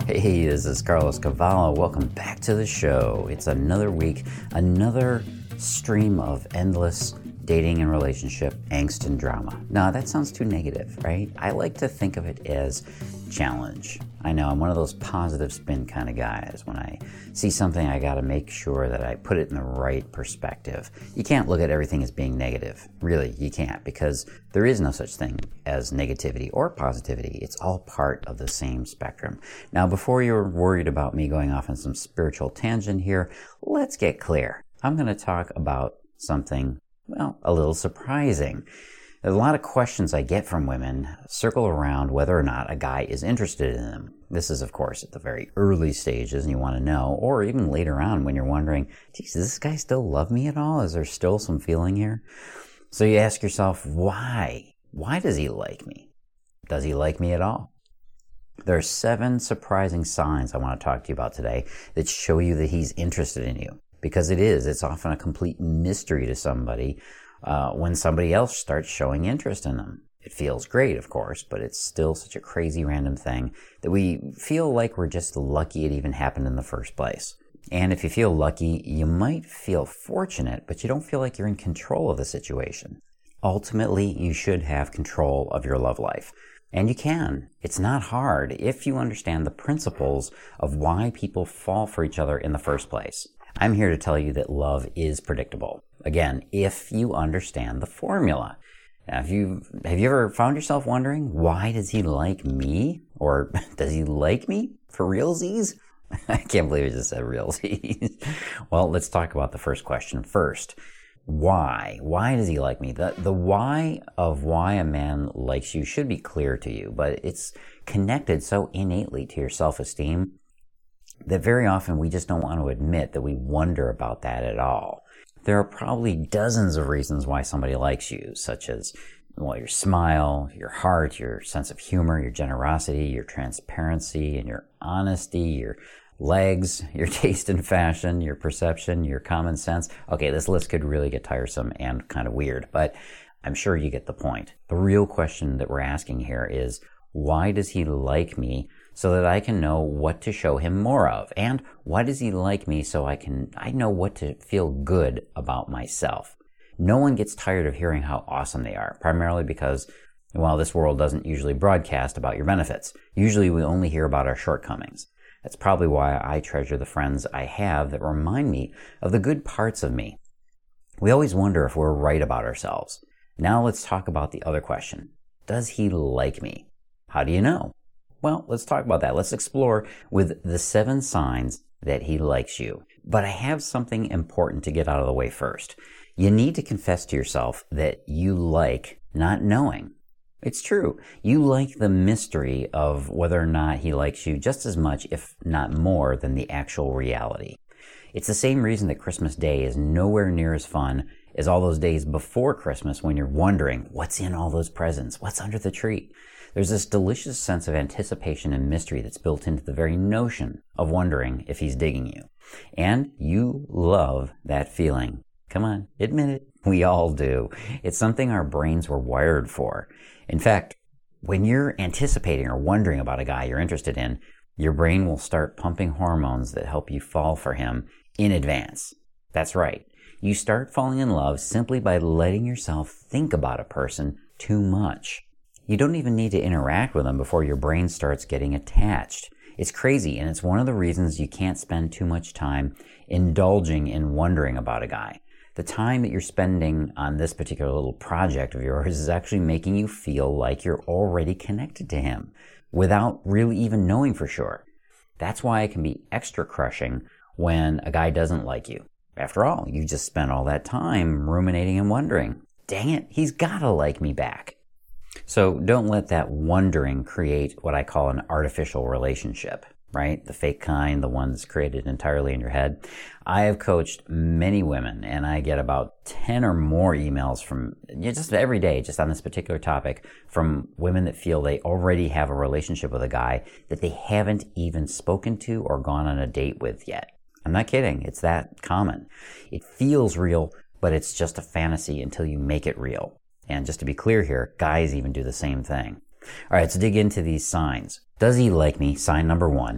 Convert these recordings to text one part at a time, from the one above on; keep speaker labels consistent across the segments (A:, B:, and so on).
A: Hey, this is Carlos Cavallo. Welcome back to the show. It's another week, another stream of endless dating and relationship angst and drama. Now, that sounds too negative, right? I like to think of it as challenge. I know I'm one of those positive spin kind of guys. When I see something, I got to make sure that I put it in the right perspective. You can't look at everything as being negative. Really, you can't, because there is no such thing as negativity or positivity. It's all part of the same spectrum. Now, before you're worried about me going off on some spiritual tangent here, let's get clear. I'm going to talk about something, well, a little surprising. A lot of questions I get from women circle around whether or not a guy is interested in them. This is, of course, at the very early stages and you want to know, or even later on when you're wondering, geez, does this guy still love me at all? Is there still some feeling here? So you ask yourself, why? Why does he like me? Does he like me at all? There are 7 surprising signs I want to talk to you about today that show you that he's interested in you. Because it's often a complete mystery to somebody when somebody else starts showing interest in them. It feels great, of course, but it's still such a crazy random thing that we feel like we're just lucky it even happened in the first place. And if you feel lucky, you might feel fortunate, but you don't feel like you're in control of the situation. Ultimately, you should have control of your love life. And you can. It's not hard if you understand the principles of why people fall for each other in the first place. I'm here to tell you that love is predictable. Again, if you understand the formula. Now, have you ever found yourself wondering, why does he like me? Or does he like me for realsies? I can't believe I just said realsies. Well, let's talk about the first question first. Why? Why does he like me? The why of why a man likes you should be clear to you, but it's connected so innately to your self-esteem that very often we just don't want to admit that we wonder about that at all. There are probably dozens of reasons why somebody likes you, such as, well, your smile, your heart, your sense of humor, your generosity, your transparency, and your honesty, your legs, your taste in fashion, your perception, your common sense. Okay, this list could really get tiresome and kind of weird, but I'm sure you get the point. The real question that we're asking here is, why does he like me so that I can know what to show him more of? And why does he like me so I know what to feel good about myself? No one gets tired of hearing how awesome they are, primarily because, well, this world doesn't usually broadcast about your benefits. Usually we only hear about our shortcomings. That's probably why I treasure the friends I have that remind me of the good parts of me. We always wonder if we're right about ourselves. Now let's talk about the other question. Does he like me? How do you know? Well, let's talk about that. Let's explore with the 7 signs that he likes you. But I have something important to get out of the way first. You need to confess to yourself that you like not knowing. It's true. You like the mystery of whether or not he likes you just as much, if not more, than the actual reality. It's the same reason that Christmas Day is nowhere near as fun as all those days before Christmas when you're wondering, what's in all those presents? What's under the tree? There's this delicious sense of anticipation and mystery that's built into the very notion of wondering if he's digging you. And you love that feeling. Come on, admit it. We all do. It's something our brains were wired for. In fact, when you're anticipating or wondering about a guy you're interested in, your brain will start pumping hormones that help you fall for him in advance. That's right. You start falling in love simply by letting yourself think about a person too much. You don't even need to interact with them before your brain starts getting attached. It's crazy, and it's one of the reasons you can't spend too much time indulging in wondering about a guy. The time that you're spending on this particular little project of yours is actually making you feel like you're already connected to him without really even knowing for sure. That's why it can be extra crushing when a guy doesn't like you. After all, you just spent all that time ruminating and wondering, dang it, he's gotta like me back. So don't let that wondering create what I call an artificial relationship, right? The fake kind, the one that's created entirely in your head. I have coached many women, and I get about 10 or more emails from just every day, just on this particular topic, from women that feel they already have a relationship with a guy that they haven't even spoken to or gone on a date with yet. I'm not kidding. It's that common. It feels real, but it's just a fantasy until you make it real. And just to be clear here, guys even do the same thing. All right, let's dig into these signs. Does he like me? Sign number 1.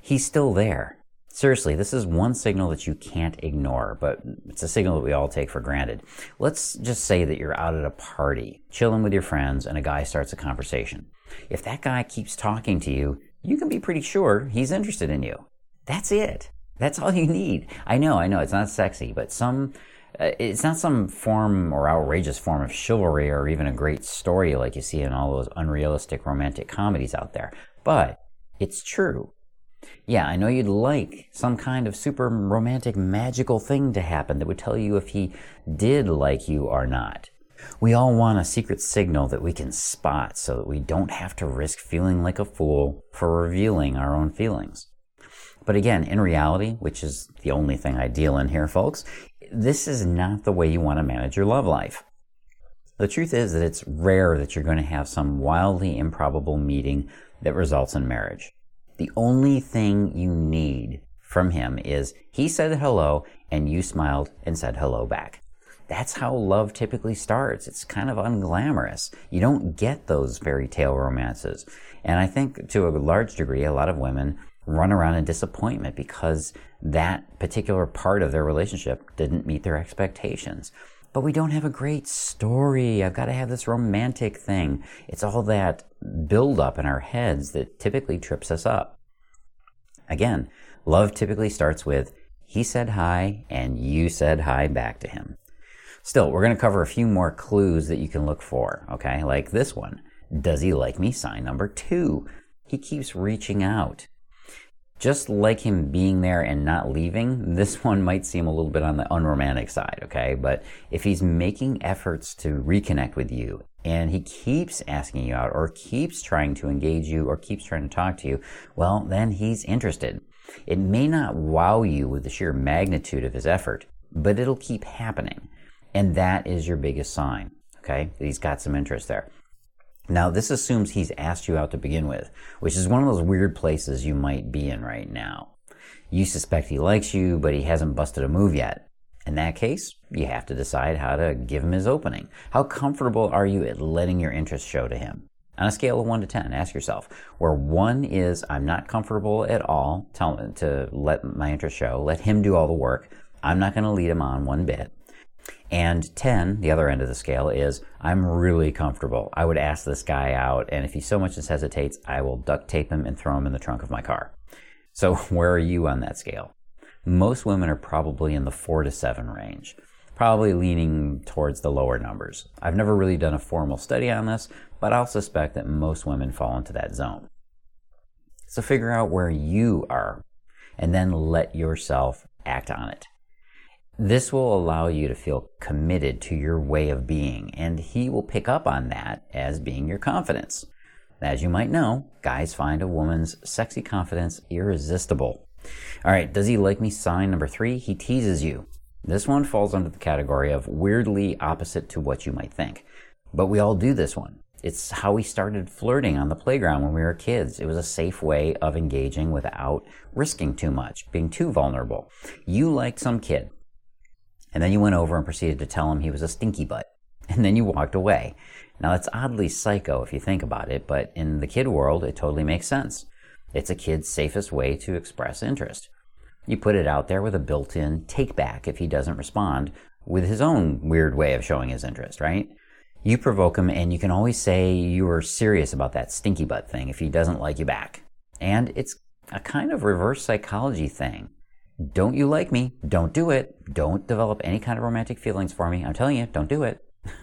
A: he's still there. Seriously, this is one signal that you can't ignore, but it's a signal that we all take for granted. Let's just say that you're out at a party, chilling with your friends, and a guy starts a conversation. If that guy keeps talking to you, you can be pretty sure he's interested in you. That's it. That's all you need. I know, it's not sexy, but it's not some form or outrageous form of chivalry or even a great story like you see in all those unrealistic romantic comedies out there. But it's true. Yeah, I know you'd like some kind of super romantic magical thing to happen that would tell you if he did like you or not. We all want a secret signal that we can spot so that we don't have to risk feeling like a fool for revealing our own feelings. But again, in reality, which is the only thing I deal in here, folks, this is not the way you want to manage your love life. The truth is that it's rare that you're going to have some wildly improbable meeting that results in marriage. The only thing you need from him is he said hello and you smiled and said hello back. That's how love typically starts. It's kind of unglamorous. You don't get those fairy tale romances. And I think to a large degree, a lot of women run around in disappointment because that particular part of their relationship didn't meet their expectations. But we don't have a great story. I've got to have this romantic thing. It's all that buildup in our heads that typically trips us up. Again, love typically starts with, he said hi and you said hi back to him. Still, we're going to cover a few more clues that you can look for, okay? Like this one. Does he like me? Sign number 2. He keeps reaching out. Just like him being there and not leaving, this one might seem a little bit on the unromantic side, okay? But if he's making efforts to reconnect with you and he keeps asking you out or keeps trying to engage you or keeps trying to talk to you, well, then he's interested. It may not wow you with the sheer magnitude of his effort, but it'll keep happening. And that is your biggest sign, okay? That he's got some interest there. Now, this assumes he's asked you out to begin with, which is one of those weird places you might be in right now. You suspect he likes you, but he hasn't busted a move yet. In that case, you have to decide how to give him his opening. How comfortable are you at letting your interest show to him? On a scale of 1 to 10, ask yourself, where 1 is I'm not comfortable at all to let my interest show, let him do all the work, I'm not going to lead him on one bit. And 10, the other end of the scale, is I'm really comfortable. I would ask this guy out, and if he so much as hesitates, I will duct tape him and throw him in the trunk of my car. So where are you on that scale? Most women are probably in the 4 to 7 range, probably leaning towards the lower numbers. I've never really done a formal study on this, but I'll suspect that most women fall into that zone. So figure out where you are, and then let yourself act on it. This will allow you to feel committed to your way of being, and he will pick up on that as being your confidence. As you might know, guys find a woman's sexy confidence irresistible. All right, does he like me? Sign number 3, he teases you. This one falls under the category of weirdly opposite to what you might think. But we all do this one. It's how we started flirting on the playground when we were kids. It was a safe way of engaging without risking too much, being too vulnerable. You liked some kid. And then you went over and proceeded to tell him he was a stinky butt. And then you walked away. Now that's oddly psycho if you think about it, but in the kid world, it totally makes sense. It's a kid's safest way to express interest. You put it out there with a built-in take-back if he doesn't respond with his own weird way of showing his interest, right? You provoke him and you can always say you were serious about that stinky butt thing if he doesn't like you back. And it's a kind of reverse psychology thing. Don't you like me? Don't do it. Don't develop any kind of romantic feelings for me. I'm telling you, don't do it.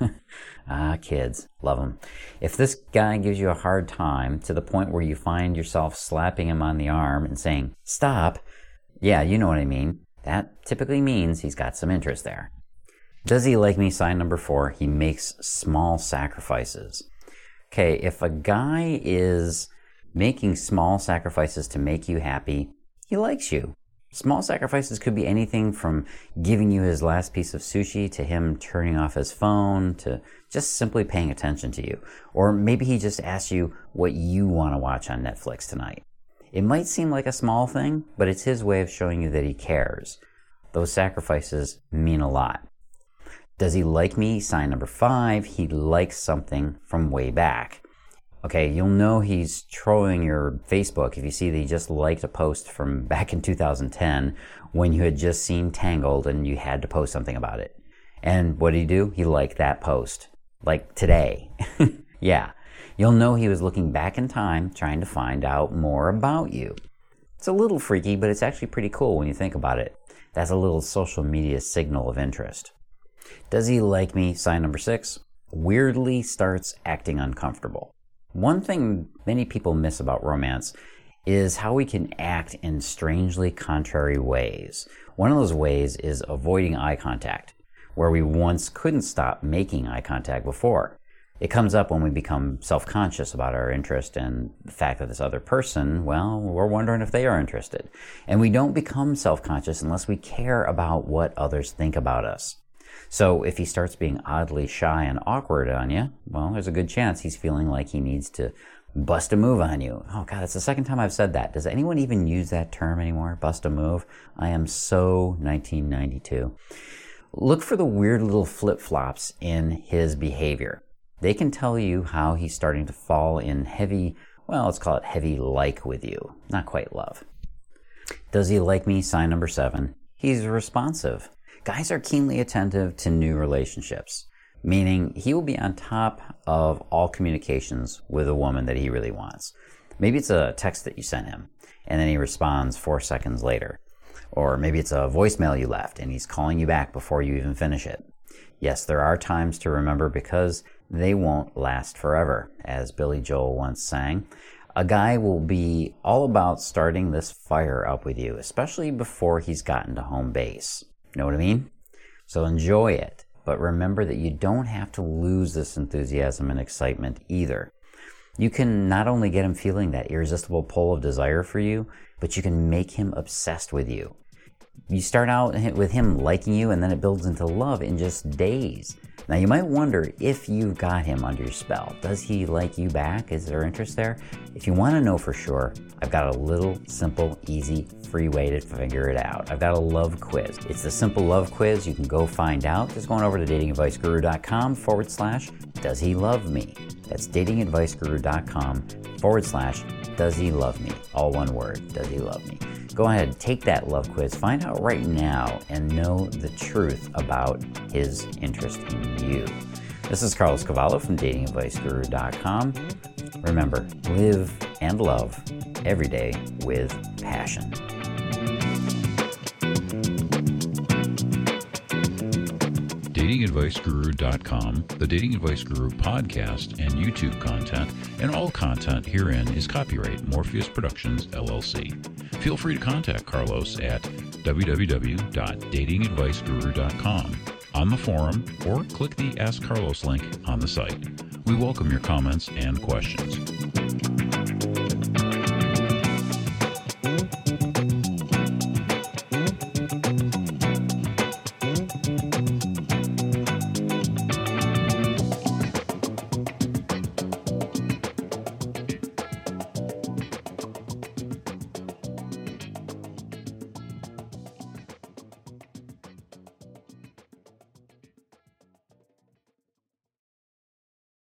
A: Kids, love them. If this guy gives you a hard time to the point where you find yourself slapping him on the arm and saying, stop, yeah, you know what I mean. That typically means he's got some interest there. Does he like me? Sign number 4, he makes small sacrifices. Okay, if a guy is making small sacrifices to make you happy, he likes you. Small sacrifices could be anything from giving you his last piece of sushi to him turning off his phone to just simply paying attention to you. Or maybe he just asks you what you want to watch on Netflix tonight. It might seem like a small thing, but it's his way of showing you that he cares. Those sacrifices mean a lot. Does he like me? Sign number 5, he likes something from way back. Okay, you'll know he's trolling your Facebook if you see that he just liked a post from back in 2010 when you had just seen Tangled and you had to post something about it. And what did he do? He liked that post. Like today. Yeah. You'll know he was looking back in time trying to find out more about you. It's a little freaky, but it's actually pretty cool when you think about it. That's a little social media signal of interest. Does he like me? Sign number 6. Weirdly starts acting uncomfortable. One thing many people miss about romance is how we can act in strangely contrary ways. One of those ways is avoiding eye contact, where we once couldn't stop making eye contact before. It comes up when we become self-conscious about our interest and the fact that this other person, well, we're wondering if they are interested. And we don't become self-conscious unless we care about what others think about us. So if he starts being oddly shy and awkward on you, well, there's a good chance he's feeling like he needs to bust a move on you. Oh God, it's the second time I've said that. Does anyone even use that term anymore? Bust a move? I am so 1992. Look for the weird little flip-flops in his behavior. They can tell you how he's starting to fall in heavy, well, let's call it heavy like with you. Not quite love. Does he like me? Sign number 7. He's responsive. Guys are keenly attentive to new relationships, meaning he will be on top of all communications with a woman that he really wants. Maybe it's a text that you sent him, and then he responds 4 seconds later. Or maybe it's a voicemail you left, and he's calling you back before you even finish it. Yes, there are times to remember because they won't last forever, as Billy Joel once sang. A guy will be all about starting this fire up with you, especially before he's gotten to home base. Know what I mean? So enjoy it, but remember that you don't have to lose this enthusiasm and excitement either. You can not only get him feeling that irresistible pull of desire for you, but you can make him obsessed with you. You start out with him liking you, and then it builds into love in just days. Now, you might wonder if you've got him under your spell. Does he like you back? Is there interest there? If you want to know for sure, I've got a little, simple, easy, free way to figure it out. I've got a love quiz. It's the simple love quiz. You can go find out. Just going over to datingadviceguru.com/does he love me? That's datingadviceguru.com/does he love me? All one word, does he love me? Go ahead, take that love quiz, find out right now, and know the truth about his interest in you. This is Carlos Cavallo from datingadviceguru.com. Remember, live and love every day with passion.
B: datingadviceguru.com, the Dating Advice Guru podcast and YouTube content, and all content herein is copyright Morpheus Productions, LLC. Feel free to contact Carlos at www.datingadviceguru.com, on the forum, or click the Ask Carlos link on the site. We welcome your comments and questions.